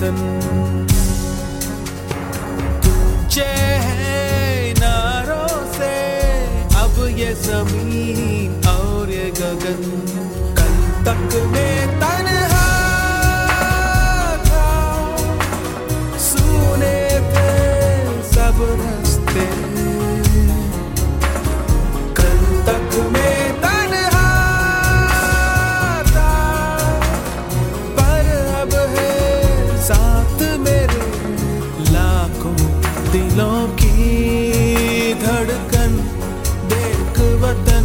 वतन तुझे है नारों से अब ये ज़मीन और ये गगन। कल तक मैं तन्हा था, सुने थे सब रास्ते। कल तक मैं तन्हा था, पर अब है साथ मेरे लाखों दिलों की धड़कन। देख वतन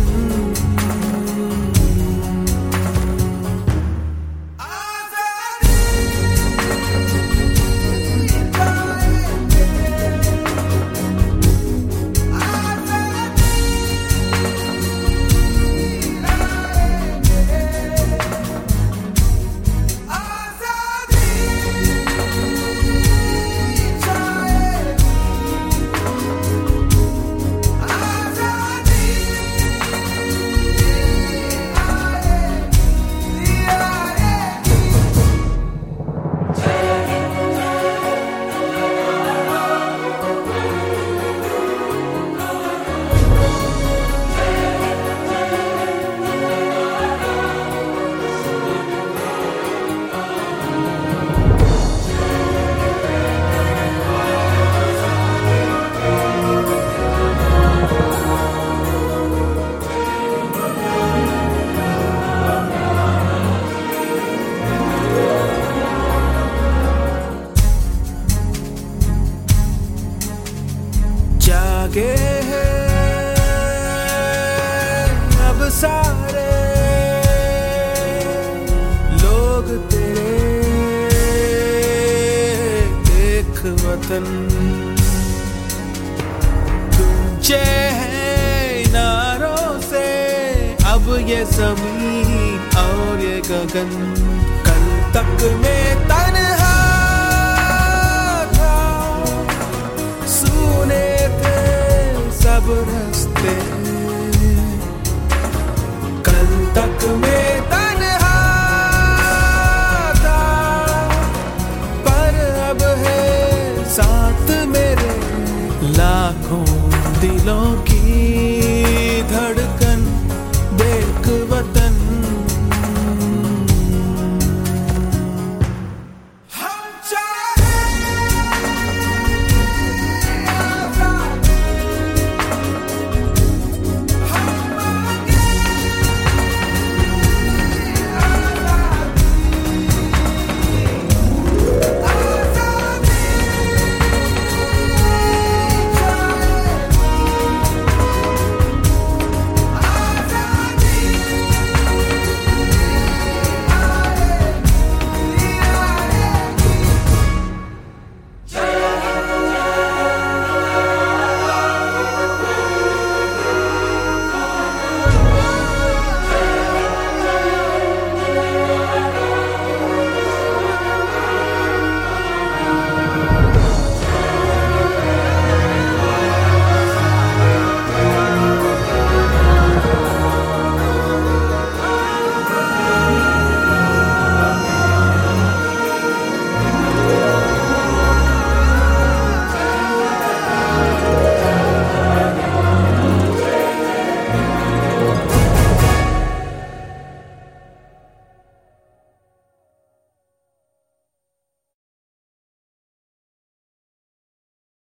जागे हैं अब सारे लोग तेरे। देख वतन तुझे है नारों से अब ये ज़मीन और ये गगन। कल तक मैं तन्हा था, सुने थे सब रास्ते। कल तक मैं